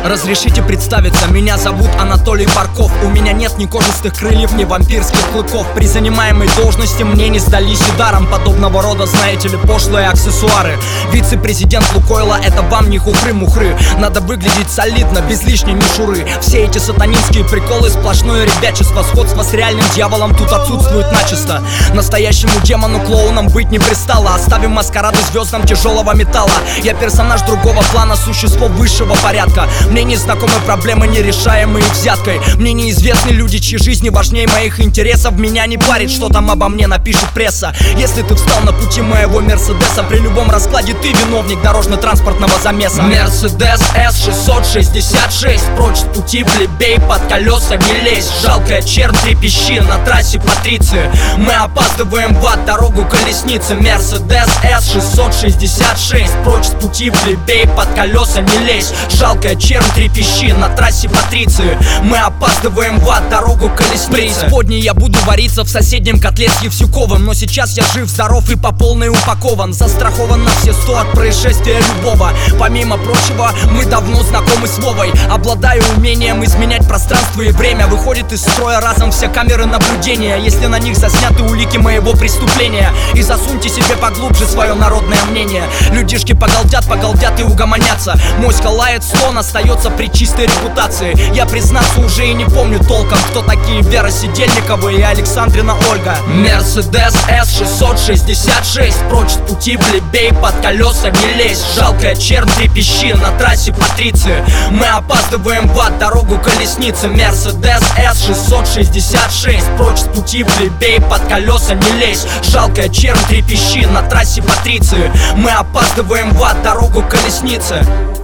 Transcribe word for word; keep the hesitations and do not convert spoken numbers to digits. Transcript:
Разрешите представиться, меня зовут Анатолий Барков. У меня нет ни кожистых крыльев, ни вампирских клыков. При занимаемой должности мне не сдались и даром подобного рода, знаете ли, пошлые аксессуары. Вице-президент Лукойла — это вам не хухры-мухры. Надо выглядеть солидно, без лишней мишуры. Все эти сатанинские приколы — сплошное ребячество. Сходство с реальным дьяволом тут отсутствует начисто. Настоящему демону-клоуном быть не пристало. Оставим маскарады звездам тяжелого металла. Я персонаж другого плана, существо высшего порядка. Мне не знакомы проблемы, нерешаемые взяткой. Мне неизвестны люди, чьи жизни важнее моих интересов. Меня не парит, что там обо мне напишет пресса. Если ты встал на пути моего Мерседеса, при любом раскладе ты виновник дорожно-транспортного замеса. Мерседес эс шестьсот шестьдесят шесть, прочь с пути плебей, под колеса не лезь. Жалкая чернь трепещи на трассе Патриции. Мы опаздываем в ад, дорогу колесницы. Мерседес эс шестьсот шестьдесят шесть, прочь с пути плебей, под колеса не лезь. Жалкая чернь трепещи на трассе Патриции. Мы опаздываем в ад, дорогу колесницы. Преисподней я буду вариться в соседнем котле с Евсюковым. Но сейчас я жив, здоров и по полной упакован. Застрахован на все сто от происшествия любого. Помимо прочего, мы давно знакомы с Вовой. Обладаю умением изменять пространство и время. Выходит из строя разом все камеры наблюдения, если на них засняты улики моего преступления. И засуньте себе поглубже свое народное мнение. Людишки погалдят, погалдят и угомонятся. Моська лает, слон остается при чистой репутации. Я, признаться, уже и не помню толком, кто такие Вера Сидельникова и Александрина Ольга. Мерседес эс шестьсот шестьдесят шесть, прочь с пути плебей, под колеса не лезь. Жалкая чернь трепещи на трассе Патриции. Мы опаздываем в ад, дорогу колесницы. Мерседес эс шестьсот шестьдесят шесть, прочь с пути плебей, под колеса не лезь. Жалкая чернь трепещи на трассе Патриции. Мы опаздываем в ад, дорогу колесницы.